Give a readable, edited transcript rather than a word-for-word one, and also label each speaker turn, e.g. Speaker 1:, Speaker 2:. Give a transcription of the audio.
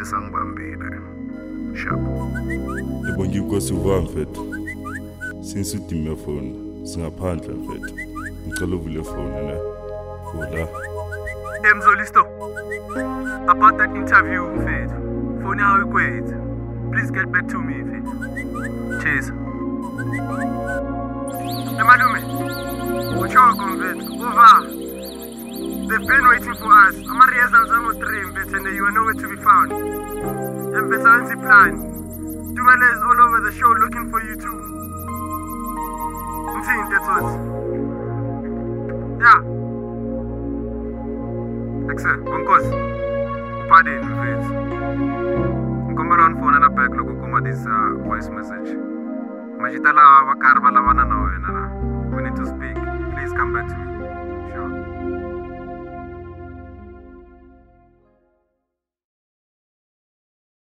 Speaker 1: Mfethu sangibambile. Shabo.
Speaker 2: Ebonge inkosi uva Mfethu. Since udime phone singaphandle Mfethu. Ngicela uvule phone na. Vula.
Speaker 3: Mzolisto. About that interview, Mfethu. Phone how it. Please get back to me, Mfethu. Cheers. Malume. Uchoko Mfethu. Uva. They've been waiting for us. Amarias and Zango 3, Mfethu, and you are nowhere to be found. Mfethu plan. Tumele is all over the show looking for you too. Mfethu, that's what. Yeah. Excellent. Bonkos. Pardon, Mfethu. Come around phone and a back logo come this voice message. Majitala Vakarva Lavana. We need to speak. Please come back to me.